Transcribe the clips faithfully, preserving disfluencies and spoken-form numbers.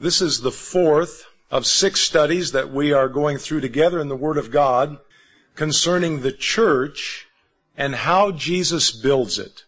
This is the fourth of six studies that we are going through together in the Word of God concerning the church and how Jesus builds it.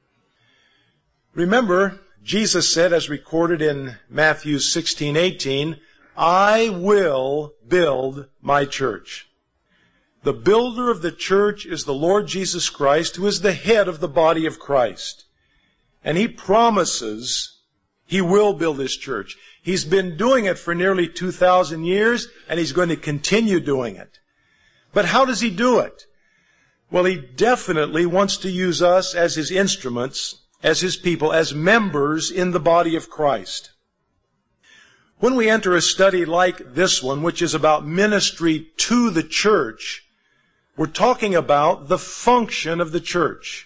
Remember, Jesus said, as recorded in Matthew sixteen eighteen, I will build my church. The builder of the church is the Lord Jesus Christ, who is the head of the body of Christ. And He promises He will build His church. He's been doing it for nearly two thousand years, and He's going to continue doing it. But how does He do it? Well, He definitely wants to use us as His instruments, as His people, as members in the body of Christ. When we enter a study like this one, which is about ministry to the church, we're talking about the function of the church.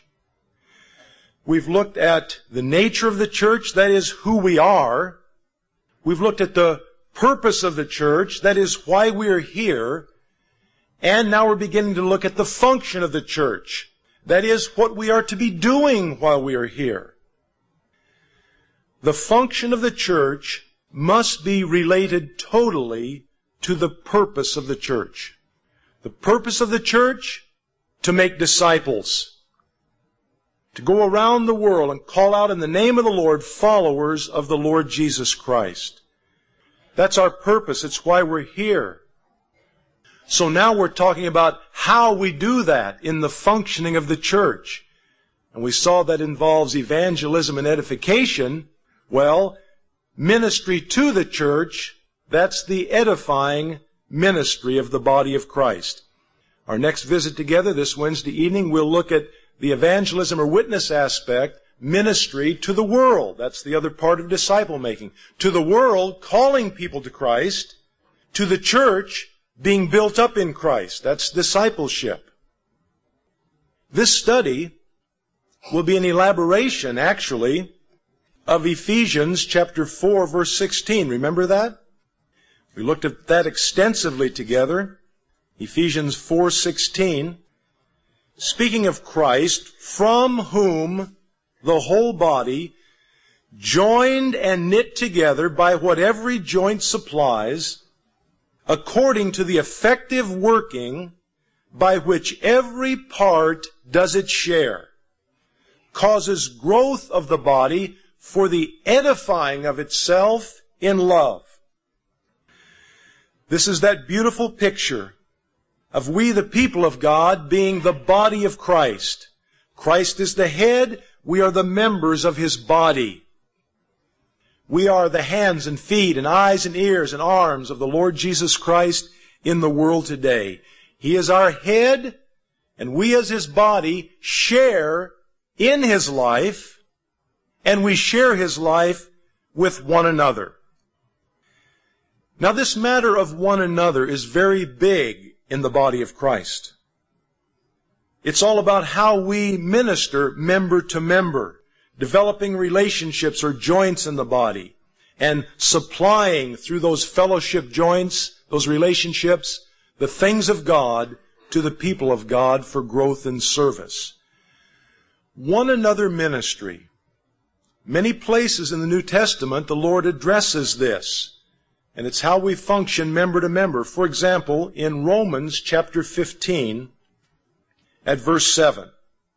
We've looked at the nature of the church, that is who we are. We've looked at the purpose of the church, that is why we are here. And now we're beginning to look at the function of the church, that is what we are to be doing while we are here. The function of the church must be related totally to the purpose of the church. The purpose of the church? To make disciples. To go around the world and call out in the name of the Lord followers of the Lord Jesus Christ. That's our purpose. It's why we're here. So now we're talking about how we do that in the functioning of the church. And we saw that involves evangelism and edification. Well, ministry to the church, that's the edifying ministry of the body of Christ. Our next visit together this Wednesday evening, we'll look at the evangelism or witness aspect, ministry to the world. That's the other part of disciple making. To the world, calling people to Christ. To the church, being built up in Christ. That's discipleship. This study will be an elaboration, actually, of Ephesians chapter four, verse sixteen. Remember that? We looked at that extensively together. Ephesians four sixteen. Speaking of Christ, from whom the whole body, joined and knit together by what every joint supplies, according to the effective working by which every part does its share, causes growth of the body for the edifying of itself in love. This is that beautiful picture of we, the people of God, being the body of Christ. Christ is the head. We are the members of His body. We are the hands and feet and eyes and ears and arms of the Lord Jesus Christ in the world today. He is our head, and we as His body share in His life, and we share His life with one another. Now, this matter of one another is very big in the body of Christ. It's all about how we minister member to member, developing relationships or joints in the body, and supplying through those fellowship joints, those relationships, the things of God to the people of God for growth and service. One another ministry. Many places in the New Testament the Lord addresses this. And it's how we function member to member. For example, in Romans chapter fifteen, at verse seven.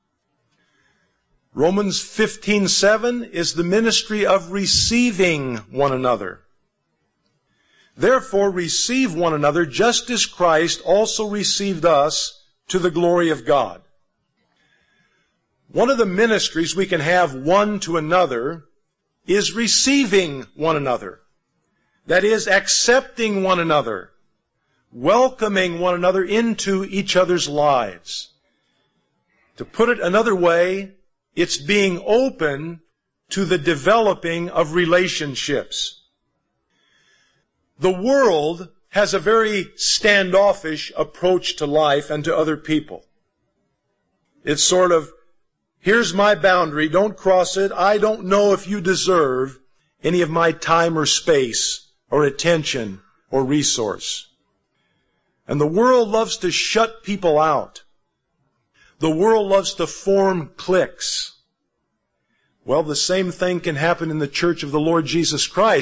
Romans fifteen seven is the ministry of receiving one another. Therefore receive one another just as Christ also received us to the glory of God. One of the ministries we can have one to another is receiving one another. That is, accepting one another, welcoming one another into each other's lives. To put it another way, it's being open to the developing of relationships. The world has a very standoffish approach to life and to other people. It's sort of, here's my boundary, don't cross it. I don't know if you deserve any of my time or space or attention or resource. And the world loves to shut people out. The world loves to form cliques. Well, the same thing can happen in the church of the Lord Jesus Christ.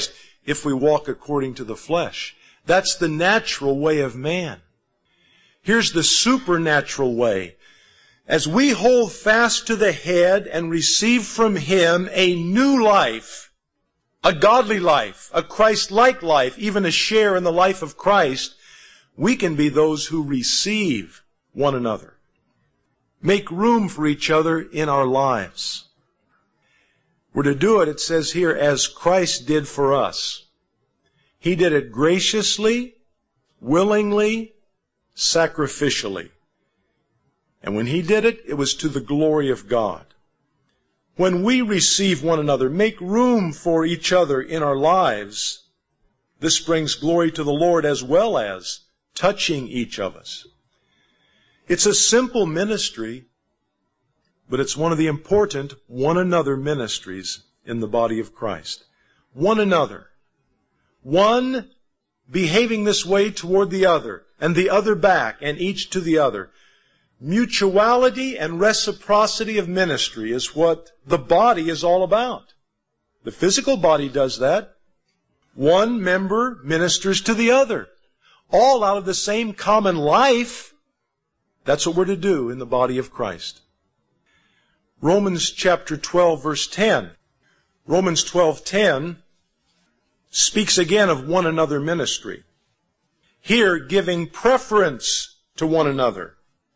if we walk according to the flesh. That's the natural way of man. Here's the supernatural way. As we hold fast to the head and receive from Him a new life, a godly life, a Christ-like life, even a share in the life of Christ, we can be those who receive one another. Make room for each other in our lives. We're to do it, it says here, as Christ did for us. He did it graciously, willingly, sacrificially. And when He did it, it was to the glory of God. When we receive one another, make room for each other in our lives, this brings glory to the Lord as well as touching each of us. It's a simple ministry, but it's one of the important one another ministries in the body of Christ. One another. One behaving this way toward the other, and the other back, and each to the other. Mutuality and reciprocity of ministry is what the body is all about. The physical body does that. One member ministers to the other. All out of the same common life. That's what we're to do in the body of Christ. Romans chapter twelve, verse ten. Romans twelve ten speaks again of one another ministry. Here, giving preference to one another.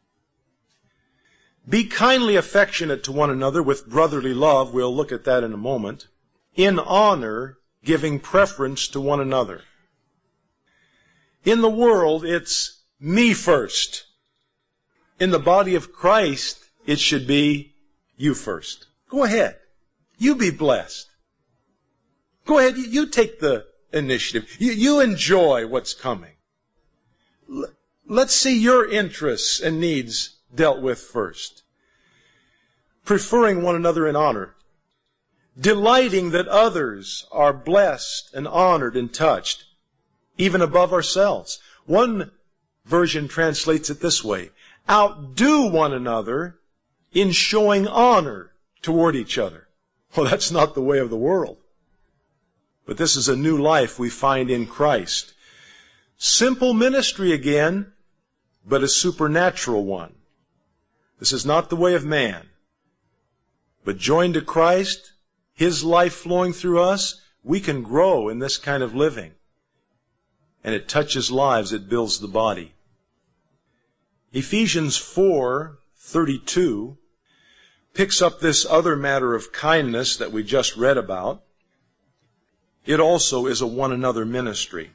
Be kindly affectionate to one another with brotherly love. We'll look at that in a moment. In honor, giving preference to one another. In the world, it's me first. In the body of Christ, it should be you first. Go ahead. You be blessed. Go ahead. You take the initiative. You, you enjoy what's coming. Let's see your interests and needs dealt with first. Preferring one another in honor. Delighting that others are blessed and honored and touched, even above ourselves. One version translates it this way. Outdo one another in showing honor toward each other. Well, that's not the way of the world. But this is a new life we find in Christ. Simple ministry again, but a supernatural one. This is not the way of man. But joined to Christ, His life flowing through us, we can grow in this kind of living. And it touches lives, it builds the body. Ephesians four thirty-two picks up this other matter of kindness that we just read about. It also is a one another ministry.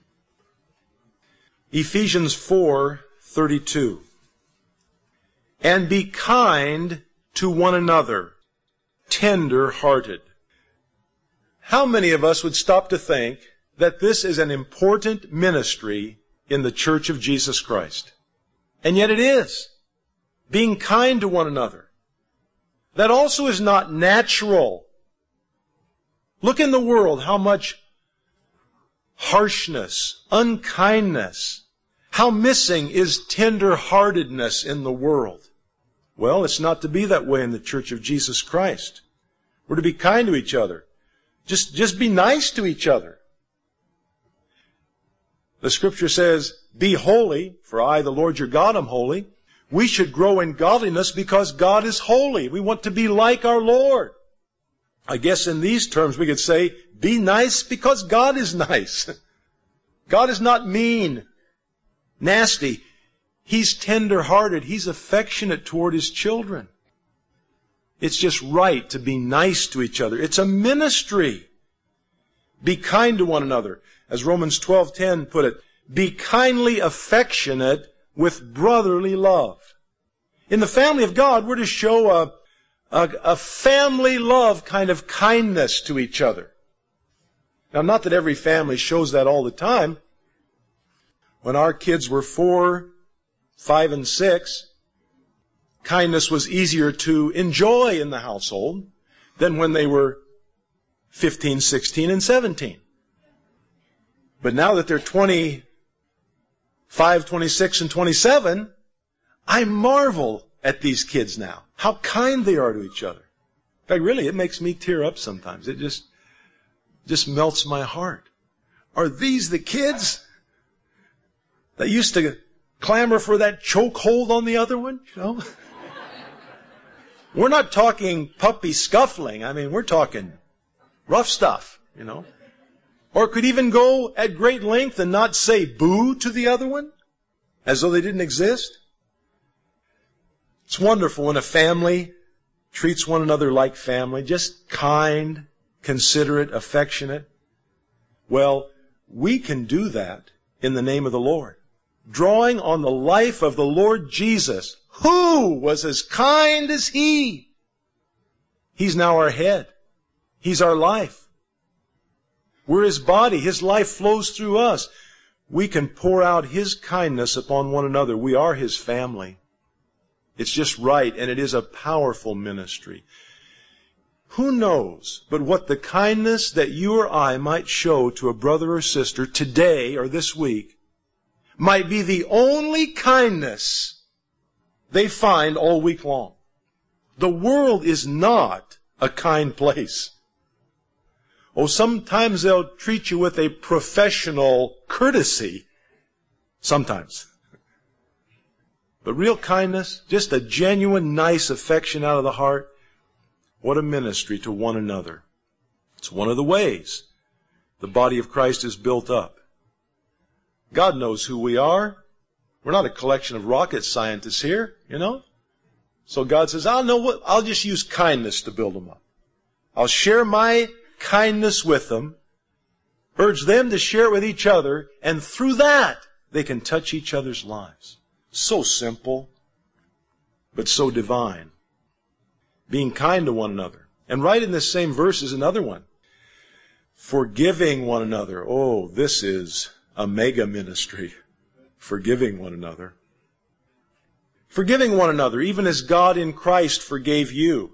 Ephesians four thirty-two. And be kind to one another, tender-hearted. How many of us would stop to think that this is an important ministry in the Church of Jesus Christ? And yet it is. Being kind to one another. That also is not natural. Look in the world how much harshness, unkindness, how missing is tender-heartedness in the world. Well, it's not to be that way in the Church of Jesus Christ. We're to be kind to each other. Just, just be nice to each other. The Scripture says, be holy, for I, the Lord your God, am holy. We should grow in godliness because God is holy. We want to be like our Lord. I guess in these terms we could say, be nice because God is nice. God is not mean, nasty. He's tender-hearted. He's affectionate toward His children. It's just right to be nice to each other. It's a ministry. Be kind to one another. As Romans twelve ten put it, be kindly affectionate with brotherly love. In the family of God, we're to show a, a, a family love kind of kindness to each other. Now, not that every family shows that all the time. When our kids were four, five, and six, kindness was easier to enjoy in the household than when they were fifteen, sixteen, and seventeen. But now that they're twenty-five, twenty-six, and twenty-seven, I marvel at these kids now. How kind they are to each other. In fact, really, it makes me tear up sometimes. It just, just melts my heart. Are these the kids that used to clamor for that chokehold on the other one? You know? We're not talking puppy scuffling. I mean, we're talking rough stuff, you know. Or could even go at great length and not say boo to the other one, as though they didn't exist. It's wonderful when a family treats one another like family, just kind, considerate, affectionate. Well, we can do that in the name of the Lord, drawing on the life of the Lord Jesus, who was as kind as He. He's now our head. He's our life. We're His body. His life flows through us. We can pour out His kindness upon one another. We are His family. It's just right, and it is a powerful ministry. Who knows but what the kindness that you or I might show to a brother or sister today or this week might be the only kindness they find all week long. The world is not a kind place. Oh, sometimes they'll treat you with a professional courtesy. Sometimes. But real kindness, just a genuine, nice affection out of the heart, what a ministry to one another. It's one of the ways the body of Christ is built up. God knows who we are. We're not a collection of rocket scientists here, you know. So God says, I'll know what, I'll just use kindness to build them up. I'll share my kindness with them, urge them to share it with each other, and through that, they can touch each other's lives. So simple, but so divine. Being kind to one another. And right in this same verse is another one. Forgiving one another. Oh, this is a mega ministry. Forgiving one another. Forgiving one another, even as God in Christ forgave you.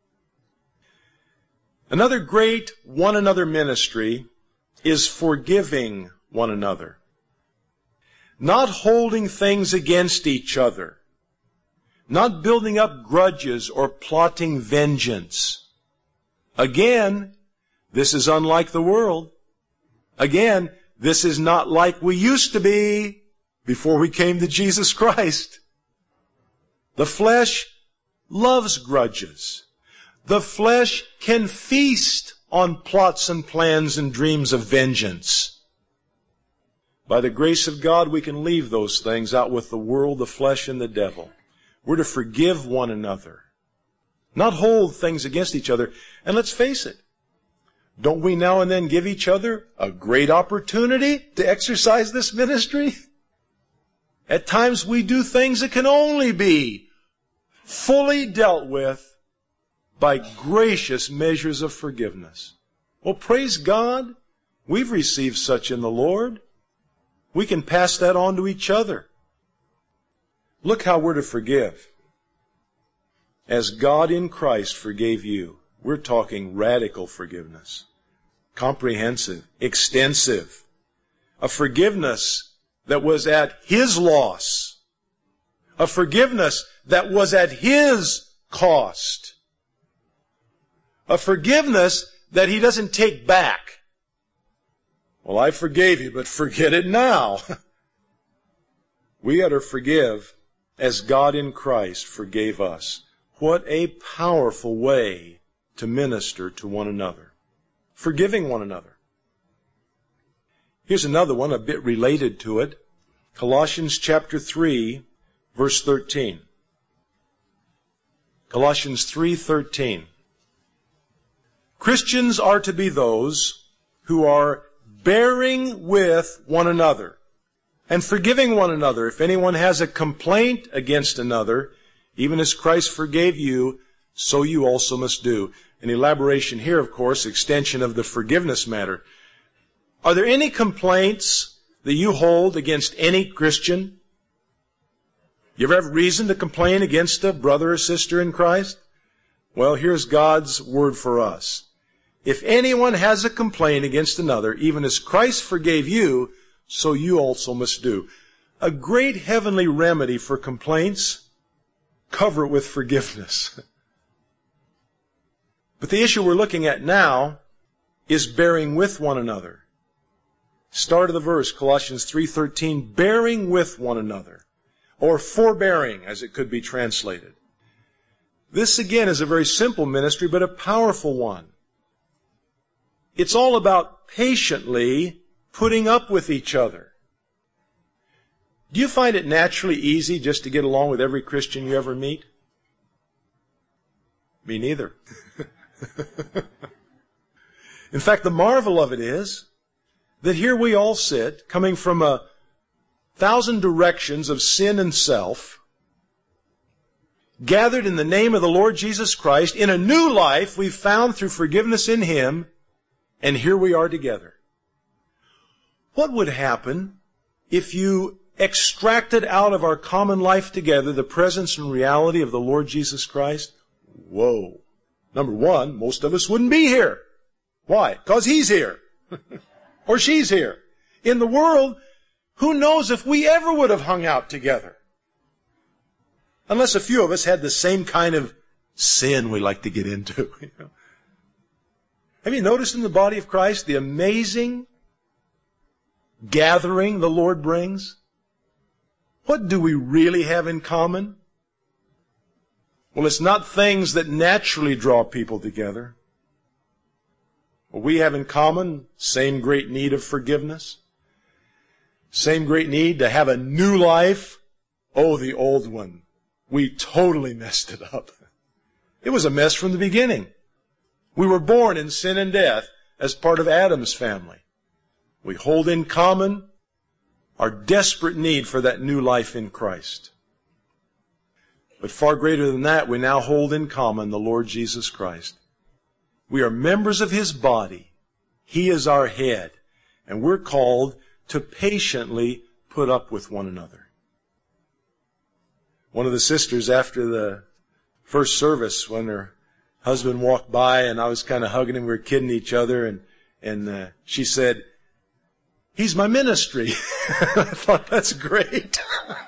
Another great one another ministry is forgiving one another. Not holding things against each other. Not building up grudges or plotting vengeance. Again, this is unlike the world. Again, this is not like we used to be before we came to Jesus Christ. The flesh loves grudges. The flesh can feast on plots and plans and dreams of vengeance. By the grace of God, we can leave those things out with the world, the flesh, and the devil. We're to forgive one another, not hold things against each other. And let's face it, don't we now and then give each other a great opportunity to exercise this ministry? At times we do things that can only be fully dealt with by gracious measures of forgiveness. Well, praise God, we've received such in the Lord. We can pass that on to each other. Look how we're to forgive. As God in Christ forgave you. We're talking radical forgiveness. Comprehensive, extensive. A forgiveness that was at His loss. A forgiveness that was at His cost. A forgiveness that He doesn't take back. Well, I forgave you, but forget it now. We ought to forgive as God in Christ forgave us. What a powerful way to minister to one another. Forgiving one another. Here's another one, a bit related to it. Colossians chapter three, verse thirteen. Colossians three thirteen. Christians are to be those who are bearing with one another and forgiving one another. If anyone has a complaint against another, even as Christ forgave you, so you also must do. An elaboration here, of course, extension of the forgiveness matter. Are there any complaints that you hold against any Christian? You ever have reason to complain against a brother or sister in Christ? Well, here's God's word for us. If anyone has a complaint against another, even as Christ forgave you, so you also must do. A great heavenly remedy for complaints, cover it with forgiveness. But the issue we're looking at now is bearing with one another. Start of the verse, Colossians three thirteen, bearing with one another, or forbearing, as it could be translated. This again is a very simple ministry, but a powerful one. It's all about patiently putting up with each other. Do you find it naturally easy just to get along with every Christian you ever meet? Me neither. In fact, the marvel of it is that here we all sit, coming from a thousand directions of sin and self, gathered in the name of the Lord Jesus Christ, in a new life we've found through forgiveness in Him, and here we are together. What would happen if you extracted out of our common life together the presence and reality of the Lord Jesus Christ? Whoa. Number one, most of us wouldn't be here. Why? Because He's here. Or she's here. In the world, who knows if we ever would have hung out together? Unless a few of us had the same kind of sin we like to get into. You know? Have you noticed in the body of Christ the amazing gathering the Lord brings? What do we really have in common? Well, it's not things that naturally draw people together. What we have in common, same great need of forgiveness, same great need to have a new life. Oh, the old one. We totally messed it up. It was a mess from the beginning. We were born in sin and death as part of Adam's family. We hold in common our desperate need for that new life in Christ. But far greater than that, we now hold in common the Lord Jesus Christ. We are members of His body. He is our head. And we're called to patiently put up with one another. One of the sisters, after the first service, when her husband walked by and I was kind of hugging him, we were kidding each other, and, and uh, she said, "He's my ministry." I thought, that's great.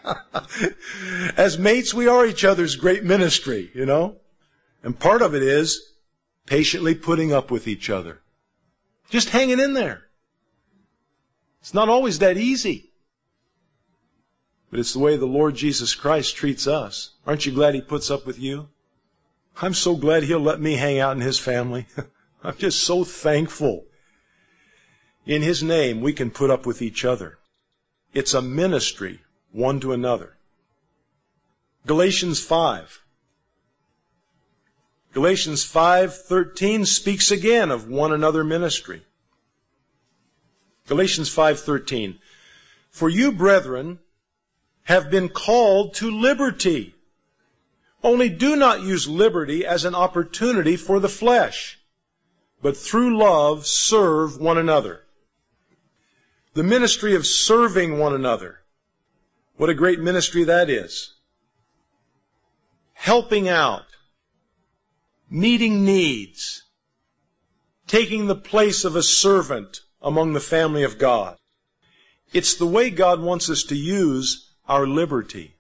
As mates, we are each other's great ministry, you know. And part of it is patiently putting up with each other. Just hanging in there. It's not always that easy. But it's the way the Lord Jesus Christ treats us. Aren't you glad He puts up with you? I'm so glad He'll let me hang out in His family. I'm just so thankful. In His name, we can put up with each other. It's a ministry, one to another. Galatians five. Galatians five thirteen speaks again of one another ministry. Galatians five thirteen. For you, brethren, have been called to liberty. Only do not use liberty as an opportunity for the flesh, but through love serve one another. The ministry of serving one another. What a great ministry that is. Helping out. Meeting needs. Taking the place of a servant among the family of God. It's the way God wants us to use our liberty.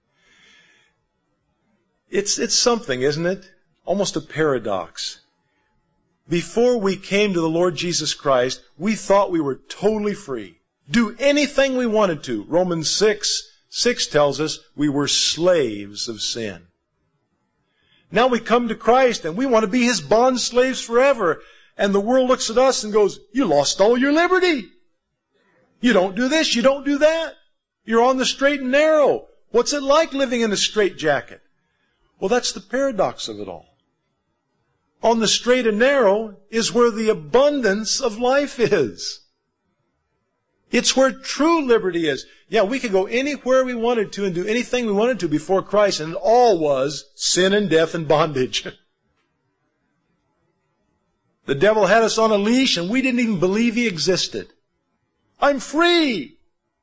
It's, it's something, isn't it? Almost a paradox. Before we came to the Lord Jesus Christ, we thought we were totally free. Do anything we wanted to. Romans six, six tells us we were slaves of sin. Now we come to Christ and we want to be His bond slaves forever. And the world looks at us and goes, you lost all your liberty. You don't do this, you don't do that. You're on the straight and narrow. What's it like living in a straitjacket? Well, that's the paradox of it all. On the straight and narrow is where the abundance of life is. It's where true liberty is. Yeah, we could go anywhere we wanted to and do anything we wanted to before Christ, and it all was sin and death and bondage. The devil had us on a leash and we didn't even believe he existed. I'm free!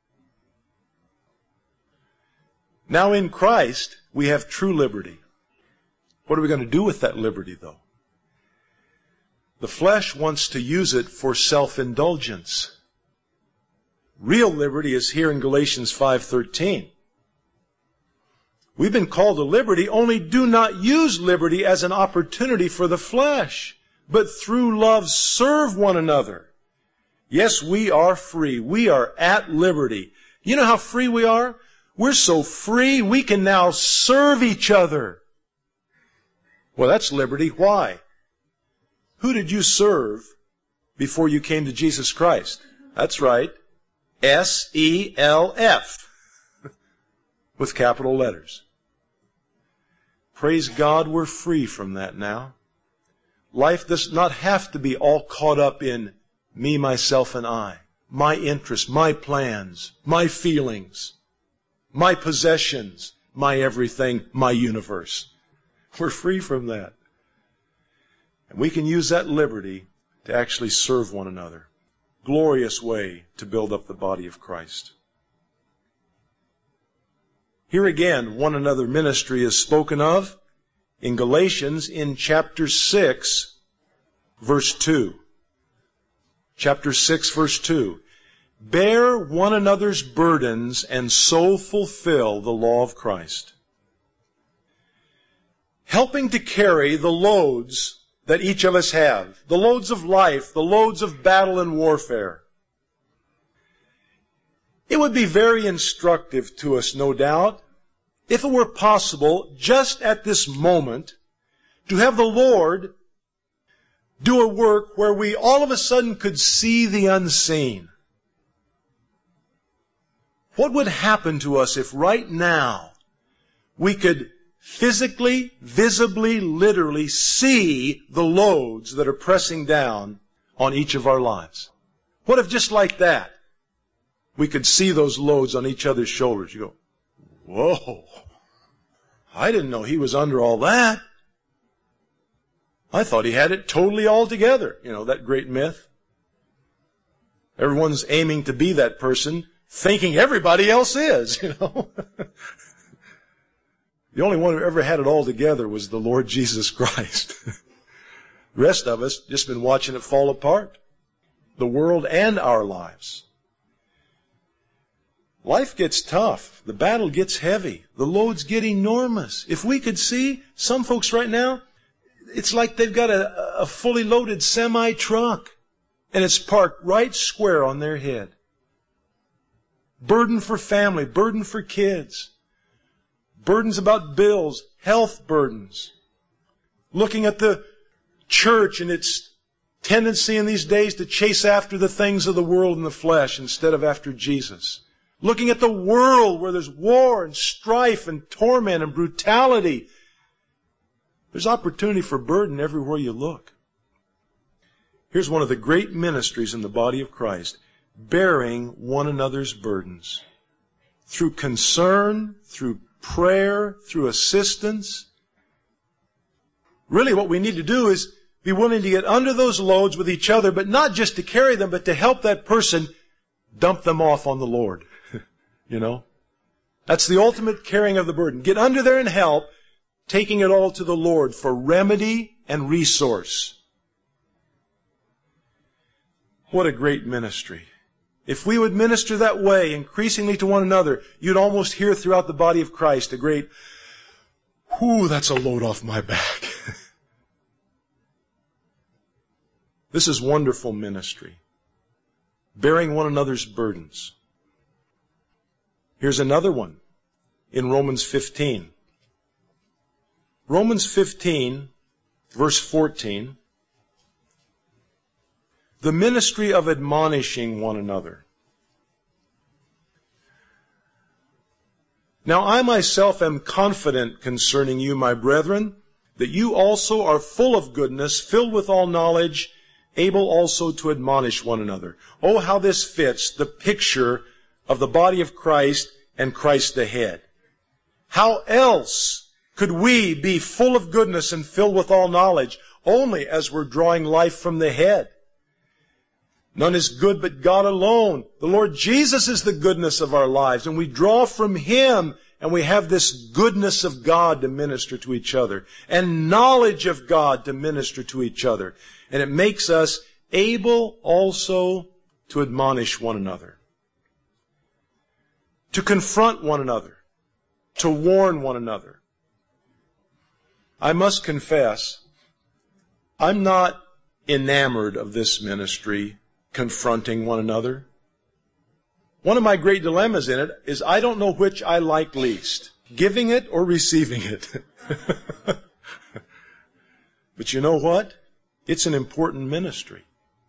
Now in Christ, we have true liberty. What are we going to do with that liberty, though? The flesh wants to use it for self-indulgence. Real liberty is here in Galatians five thirteen. We've been called to liberty, only do not use liberty as an opportunity for the flesh, but through love serve one another. Yes, we are free. We are at liberty. You know how free we are? We're so free we can now serve each other. Well, that's liberty. Why? Who did you serve before you came to Jesus Christ? That's right. S E L F. With capital letters. Praise God, we're free from that now. Life does not have to be all caught up in me, myself, and I. My interests, my plans, my feelings, my possessions, my everything, my universe. We're free from that. And we can use that liberty to actually serve one another. Glorious way to build up the body of Christ. Here again, one another ministry is spoken of in Galatians in chapter six, verse two. Chapter six, verse two. Bear one another's burdens and so fulfill the law of Christ. Helping to carry the loads that each of us have. The loads of life, the loads of battle and warfare. It would be very instructive to us, no doubt, if it were possible, just at this moment, to have the Lord do a work where we all of a sudden could see the unseen. What would happen to us if right now we could physically, visibly, literally see the loads that are pressing down on each of our lives? What if just like that, we could see those loads on each other's shoulders? You go, whoa, I didn't know he was under all that. I thought he had it totally all together. You know, that great myth. Everyone's aiming to be that person, thinking everybody else is, you know. The only one who ever had it all together was the Lord Jesus Christ. The rest of us just been watching it fall apart. The world and our lives. Life gets tough. The battle gets heavy. The loads get enormous. If we could see, some folks right now, it's like they've got a, a fully loaded semi-truck, and it's parked right square on their head. Burden for family, burden for kids, burdens about bills, health burdens. Looking at the church and its tendency in these days to chase after the things of the world and the flesh instead of after Jesus. Looking at the world where there's war and strife and torment and brutality. There's opportunity for burden everywhere you look. Here's one of the great ministries in the body of Christ. Bearing one another's burdens. Through concern, through prayer, through assistance. Really what we need to do is be willing to get under those loads with each other, but not just to carry them, but to help that person dump them off on the Lord. You know? That's the ultimate carrying of the burden. Get under there and help, taking it all to the Lord for remedy and resource. What a great ministry. If we would minister that way, increasingly to one another, you'd almost hear throughout the body of Christ a great, whew, that's a load off my back. This is wonderful ministry. Bearing one another's burdens. Here's another one in Romans fifteen. Romans fifteen, verse fourteen. The ministry of admonishing one another. Now I myself am confident concerning you, my brethren, that you also are full of goodness, filled with all knowledge, able also to admonish one another. Oh, how this fits the picture of the body of Christ and Christ the head. How else could we be full of goodness and filled with all knowledge? Only as we're drawing life from the head. None is good but God alone. The Lord Jesus is the goodness of our lives, and we draw from Him, and we have this goodness of God to minister to each other, and knowledge of God to minister to each other. And it makes us able also to admonish one another, to confront one another, to warn one another. I must confess, I'm not enamored of this ministry confronting one another. One of my great dilemmas in it is I don't know which I like least, giving it or receiving it. But you know what? It's an important ministry.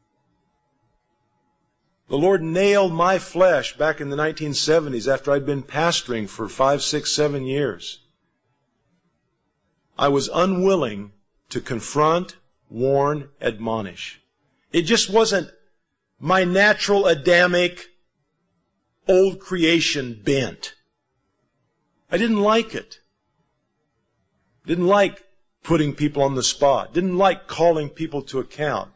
The Lord nailed my flesh back in the nineteen seventies after I'd been pastoring for five, six, seven years. I was unwilling to confront, warn, admonish. It just wasn't my natural Adamic old creation bent. I didn't like it. Didn't like putting people on the spot. Didn't like calling people to account.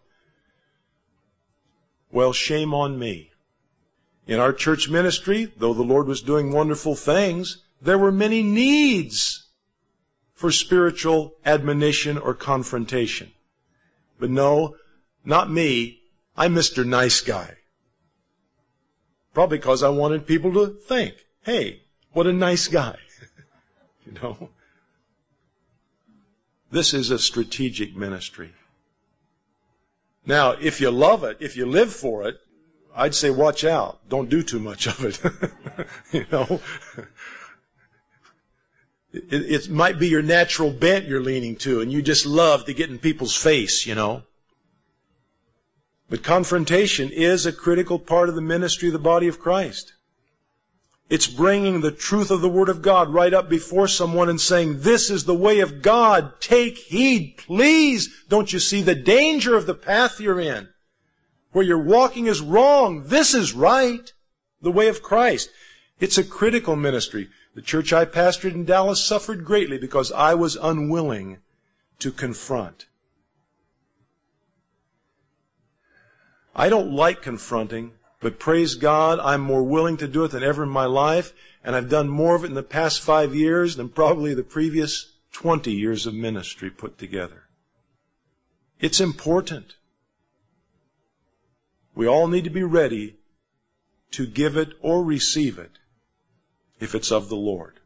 Well, shame on me. In our church ministry, though the Lord was doing wonderful things, there were many needs for spiritual admonition or confrontation. But no, not me. I'm Mister Nice Guy. Probably because I wanted people to think, hey, what a nice guy. You know? This is a strategic ministry. Now, if you love it, if you live for it, I'd say watch out. Don't do too much of it. You know? It, it might be your natural bent you're leaning to, and you just love to get in people's face, you know. But confrontation is a critical part of the ministry of the body of Christ. It's bringing the truth of the Word of God right up before someone and saying, this is the way of God. Take heed, please. Don't you see the danger of the path you're in? Where you're walking is wrong. This is right. The way of Christ. It's a critical ministry. The church I pastored in Dallas suffered greatly because I was unwilling to confront. I don't like confronting, but praise God, I'm more willing to do it than ever in my life, and I've done more of it in the past five years than probably the previous twenty years of ministry put together. It's important. We all need to be ready to give it or receive it if it's of the Lord.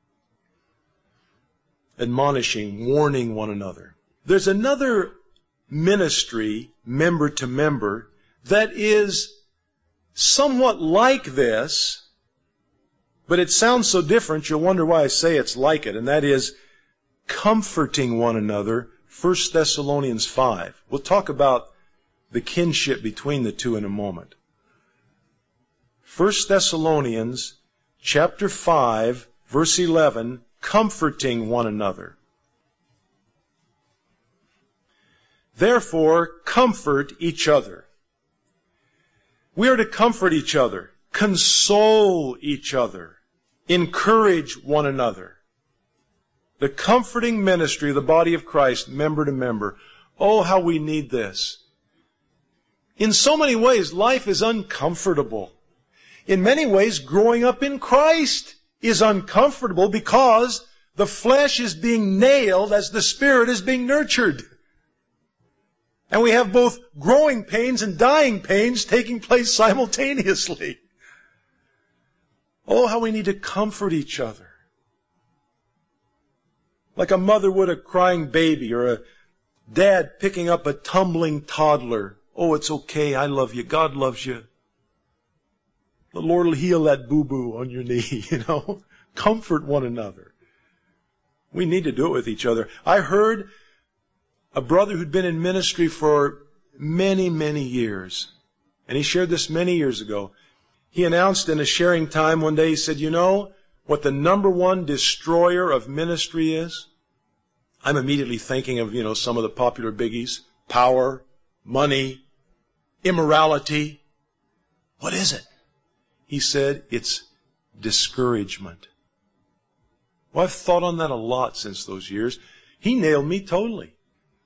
Admonishing, warning one another. There's another ministry, member to member, that is somewhat like this, but it sounds so different, you'll wonder why I say it's like it, and that is comforting one another, First Thessalonians five. We'll talk about the kinship between the two in a moment. First Thessalonians chapter five, verse eleven, comforting one another. Therefore, comfort each other. We are to comfort each other, console each other, encourage one another. The comforting ministry of the body of Christ, member to member. Oh, how we need this. In so many ways, life is uncomfortable. In many ways, growing up in Christ is uncomfortable because the flesh is being nailed as the Spirit is being nurtured. And we have both growing pains and dying pains taking place simultaneously. Oh, how we need to comfort each other. Like a mother would a crying baby or a dad picking up a tumbling toddler. Oh, it's okay. I love you. God loves you. The Lord will heal that boo-boo on your knee, you know. Comfort one another. We need to do it with each other. I heard a brother who'd been in ministry for many, many years, and he shared this many years ago. He announced in a sharing time one day, he said, you know what the number one destroyer of ministry is? I'm immediately thinking of, you know, some of the popular biggies. Power, money, immorality. What is it? He said, it's discouragement. Well, I've thought on that a lot since those years. He nailed me totally.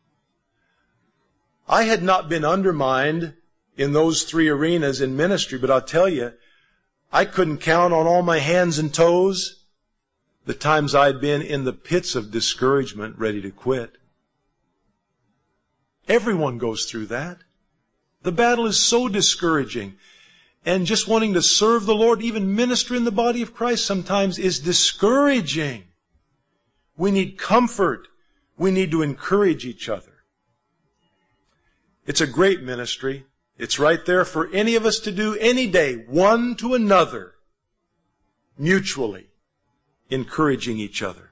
I had not been undermined in those three arenas in ministry, but I'll tell you, I couldn't count on all my hands and toes the times I'd been in the pits of discouragement, ready to quit. Everyone goes through that. The battle is so discouraging. And just wanting to serve the Lord, even minister in the body of Christ sometimes is discouraging. We need comfort. We need to encourage each other. It's a great ministry. It's right there for any of us to do any day, one to another, mutually encouraging each other.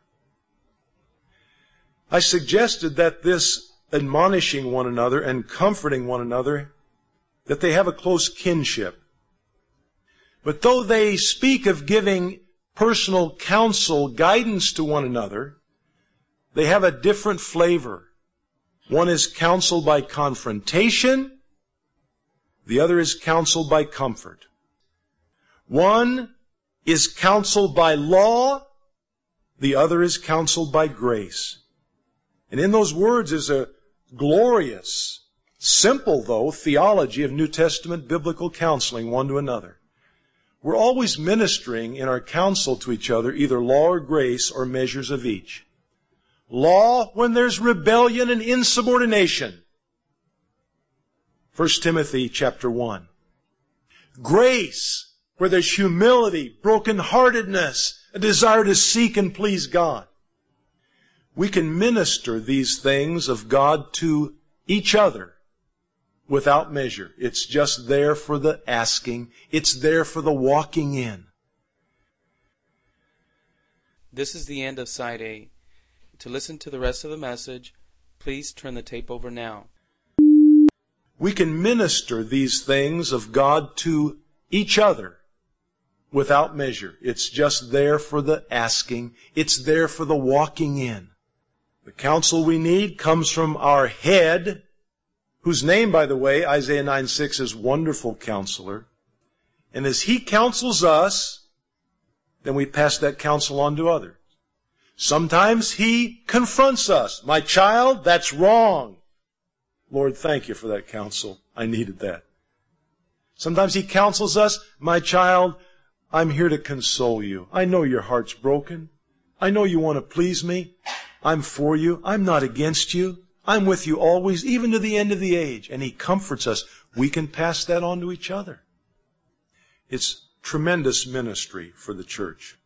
I suggested that this admonishing one another and comforting one another, that they have a close kinship. But though they speak of giving personal counsel, guidance to one another, they have a different flavor. One is counsel by confrontation. The other is counsel by comfort. One is counsel by law. The other is counsel by grace. And in those words is a glorious, simple though, theology of New Testament biblical counseling one to another. We're always ministering in our counsel to each other either law or grace or measures of each. Law when there's rebellion and insubordination. First Timothy chapter one. Grace where there's humility, brokenheartedness, a desire to seek and please God. We can minister these things of God to each other without measure. It's just there for the asking. It's there for the walking in. This is the end of Side A. To listen to the rest of the message, please turn the tape over now. We can minister these things of God to each other without measure. It's just there for the asking. It's there for the walking in. The counsel we need comes from our head, whose name, by the way, Isaiah nine six is Wonderful Counselor. And as He counsels us, then we pass that counsel on to others. Sometimes He confronts us. My child, that's wrong. Lord, thank you for that counsel. I needed that. Sometimes He counsels us. My child, I'm here to console you. I know your heart's broken. I know you want to please me. I'm for you. I'm not against you. I'm with you always, even to the end of the age. And He comforts us. We can pass that on to each other. It's tremendous ministry for the church.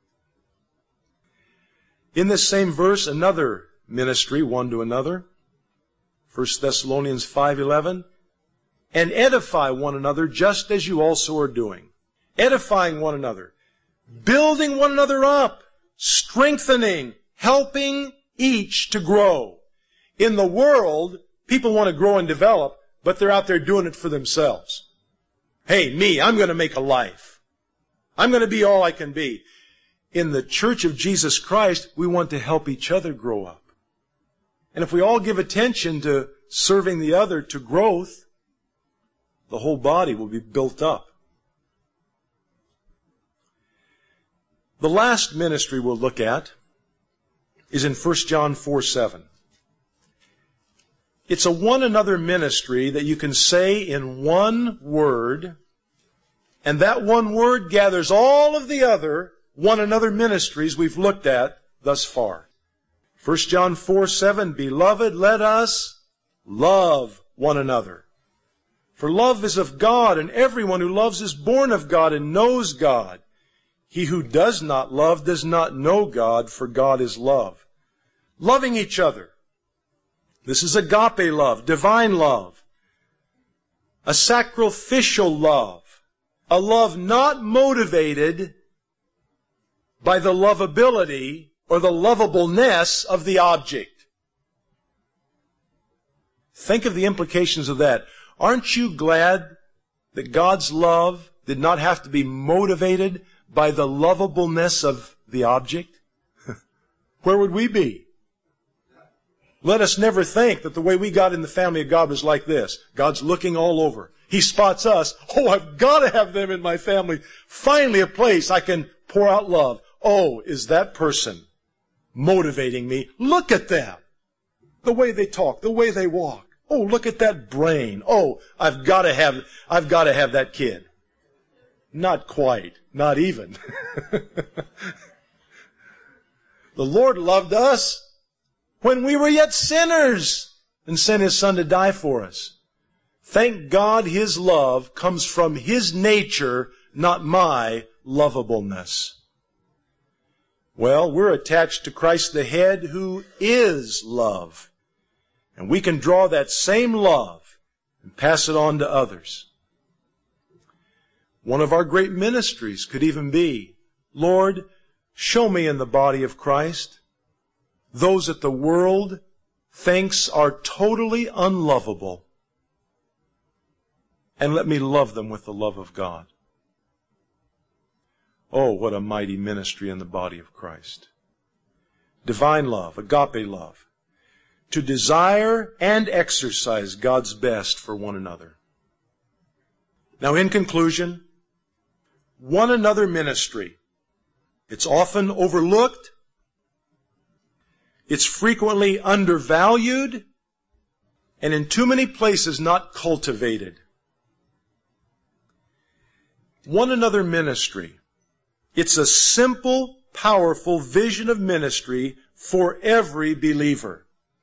In this same verse, another ministry, one to another. First Thessalonians five eleven. And edify one another just as you also are doing. Edifying one another. Building one another up. Strengthening. Helping each to grow. In the world, people want to grow and develop, but they're out there doing it for themselves. Hey, me, I'm going to make a life. I'm going to be all I can be. In the Church of Jesus Christ, we want to help each other grow up. And if we all give attention to serving the other to growth, the whole body will be built up. The last ministry we'll look at is in First John four seven. It's a one another ministry that you can say in one word, and that one word gathers all of the other one another ministries we've looked at thus far. First John four seven, Beloved, let us love one another. For love is of God, and everyone who loves is born of God and knows God. He who does not love does not know God, for God is love. Loving each other. This is agape love, divine love. A sacrificial love. A love not motivated by the lovability or the lovableness of the object. Think of the implications of that. Aren't you glad that God's love did not have to be motivated by the lovableness of the object? Where would we be? Let us never think that the way we got in the family of God was like this. God's looking all over. He spots us. Oh, I've got to have them in my family. Finally, a place I can pour out love. Oh, is that person motivating me? Look at them. The way they talk, the way they walk. Oh, look at that brain. Oh, I've got to have, I've got to have that kid. Not quite. Not even. The Lord loved us when we were yet sinners and sent His Son to die for us. Thank God His love comes from His nature, not my lovableness. Well, we're attached to Christ the head, who is love. And we can draw that same love and pass it on to others. One of our great ministries could even be, Lord, show me in the body of Christ those that the world thinks are totally unlovable, and let me love them with the love of God. Oh, what a mighty ministry in the body of Christ. Divine love, agape love, to desire and exercise God's best for one another. Now, in conclusion, one another ministry. It's often overlooked. It's frequently undervalued, and in too many places not cultivated. One another ministry. It's a simple, powerful vision of ministry for every believer.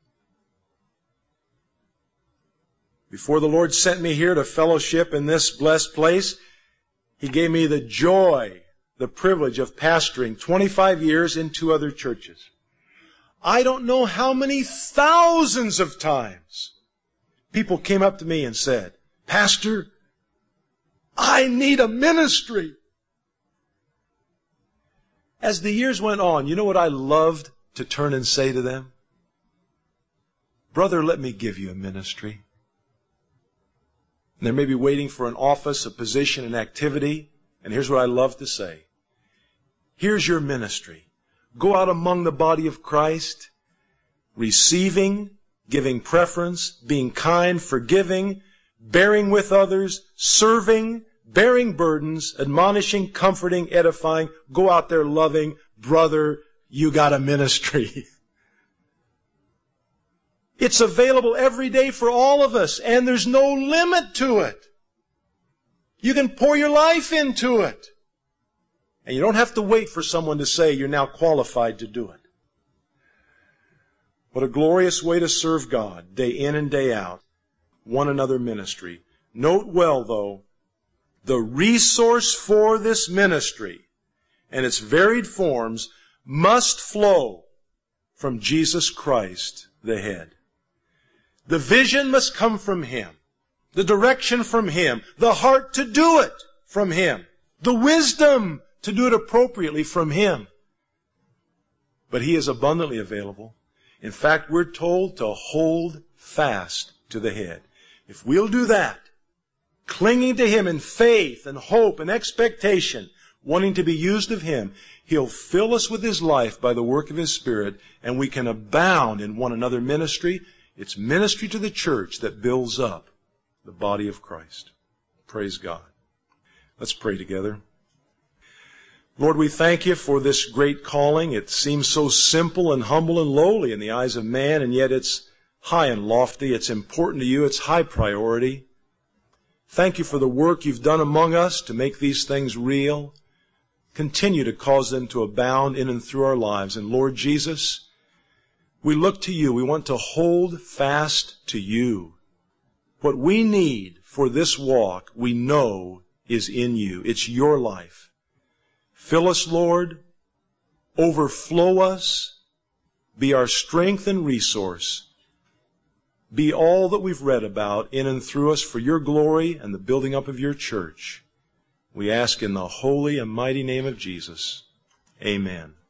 Before the Lord sent me here to fellowship in this blessed place, He gave me the joy, the privilege of pastoring twenty-five years in two other churches. I don't know how many thousands of times people came up to me and said, Pastor, I need a ministry. As the years went on, you know what I loved to turn and say to them? Brother, let me give you a ministry. And they may be waiting for an office, a position, an activity. And here's what I love to say. Here's your ministry. Go out among the body of Christ, receiving, giving preference, being kind, forgiving, bearing with others, serving, bearing burdens, admonishing, comforting, edifying. Go out there loving. Brother, you got a ministry. It's available every day for all of us, and there's no limit to it. You can pour your life into it. And you don't have to wait for someone to say you're now qualified to do it. What a glorious way to serve God, day in and day out. One another ministry. Note well, though, the resource for this ministry and its varied forms must flow from Jesus Christ, the head. The vision must come from Him. The direction from Him. The heart to do it from Him. The wisdom to do it appropriately from Him. But He is abundantly available. In fact, we're told to hold fast to the head. If we'll do that, clinging to Him in faith and hope and expectation, wanting to be used of Him, He'll fill us with His life by the work of His Spirit, and we can abound in one another ministry. It's ministry to the church that builds up the body of Christ. Praise God. Let's pray together. Lord, we thank You for this great calling. It seems so simple and humble and lowly in the eyes of man, and yet it's high and lofty. It's important to You. It's high priority. Thank You for the work You've done among us to make these things real. Continue to cause them to abound in and through our lives. And Lord Jesus, we look to You. We want to hold fast to You. What we need for this walk, we know, is in You. It's Your life. Fill us, Lord. Overflow us. Be our strength and resource. Be all that we've read about in and through us for Your glory and the building up of Your church. We ask in the holy and mighty name of Jesus. Amen.